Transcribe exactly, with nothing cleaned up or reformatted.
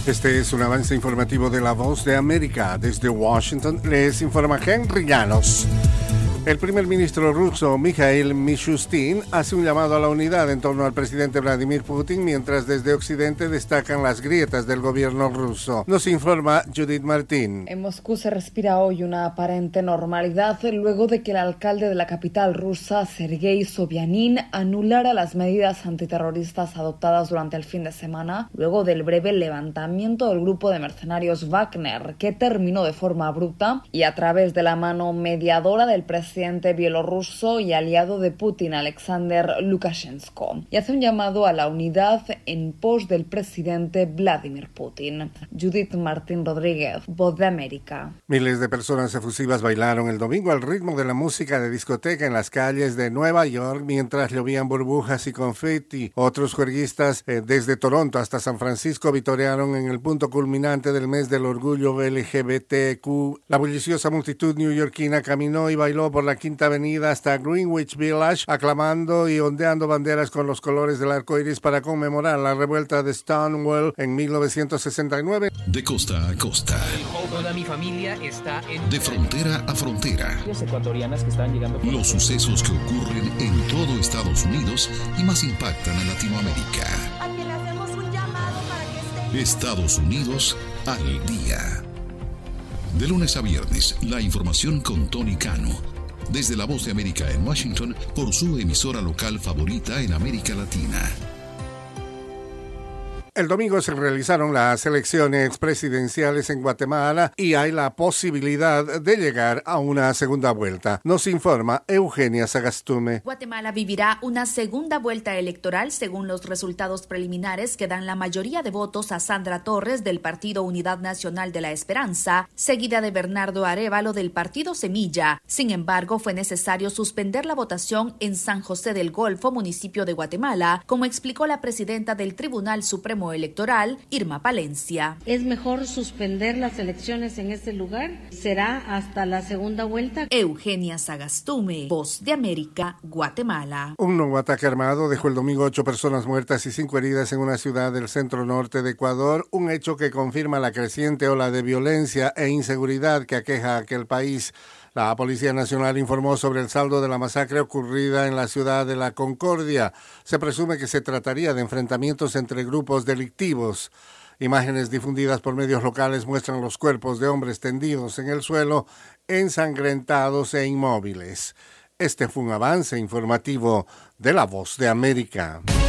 Este es un avance informativo de La Voz de América. Desde Washington les informa Henry Llanos. El primer ministro ruso, Mikhail Mishustin, hace un llamado a la unidad en torno al presidente Vladimir Putin, mientras desde Occidente destacan las grietas del gobierno ruso. Nos informa Judith Martín. En Moscú se respira hoy una aparente normalidad luego de que el alcalde de la capital rusa, Sergei Sobyanin, anulara las medidas antiterroristas adoptadas durante el fin de semana, luego del breve levantamiento del grupo de mercenarios Wagner, que terminó de forma abrupta y a través de la mano mediadora del presidente presidente bielorruso y aliado de Putin, Alexander Lukashenko, y hace un llamado a la unidad en pos del presidente Vladimir Putin. Judith Martín Rodríguez, Voz de América. Miles de personas efusivas bailaron el domingo al ritmo de la música de discoteca en las calles de Nueva York mientras llovían burbujas y confeti. Otros juerguistas eh, desde Toronto hasta San Francisco vitorearon en el punto culminante del mes del orgullo L G B T Q. La bulliciosa multitud neoyorquina caminó y bailó por la Quinta Avenida hasta Greenwich Village, aclamando y ondeando banderas con los colores del arco iris para conmemorar la revuelta de Stonewall en mil novecientos sesenta y nueve. De costa a costa. Toda mi familia está en... De frontera a frontera. Los ecuatorianas que están llegando... Los sucesos que ocurren en todo Estados Unidos y más impactan a Latinoamérica. A que le hacemos un llamado para que esté... Estados Unidos al día. De lunes a viernes, la información con Tony Cano. Desde La Voz de América en Washington, por su emisora local favorita en América Latina. El domingo se realizaron las elecciones presidenciales en Guatemala y hay la posibilidad de llegar a una segunda vuelta. Nos informa Eugenia Sagastume. Guatemala vivirá una segunda vuelta electoral según los resultados preliminares que dan la mayoría de votos a Sandra Torres del Partido Unidad Nacional de la Esperanza, seguida de Bernardo Arévalo del Partido Semilla. Sin embargo, fue necesario suspender la votación en San José del Golfo, municipio de Guatemala, como explicó la presidenta del Tribunal Supremo Electoral, Irma Palencia. Es mejor suspender las elecciones en este lugar. Será hasta la segunda vuelta. Eugenia Sagastume, Voz de América, Guatemala. Un nuevo ataque armado dejó el domingo ocho personas muertas y cinco heridas en una ciudad del centro norte de Ecuador, un hecho que confirma la creciente ola de violencia e inseguridad que aqueja a aquel país. La Policía Nacional informó sobre el saldo de la masacre ocurrida en la ciudad de La Concordia. Se presume que se trataría de enfrentamientos entre grupos delictivos. Imágenes difundidas por medios locales muestran los cuerpos de hombres tendidos en el suelo, ensangrentados e inmóviles. Este fue un avance informativo de La Voz de América.